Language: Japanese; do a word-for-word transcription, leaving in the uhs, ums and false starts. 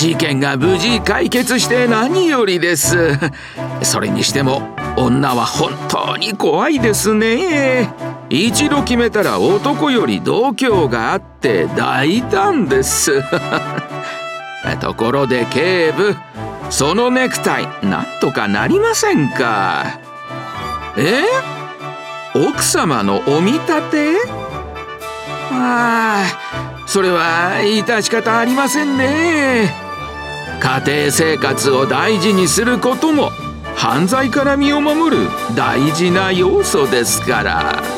事件が無事解決して何よりです。それにしても女は本当に怖いですね。一度決めたら男より度胸があって大胆です。ところで警部、そのネクタイなんとかなりませんか？え？奥様のお見立て？ああ、それは致し方ありませんね。家庭生活を大事にすることも犯罪から身を守る大事な要素ですから。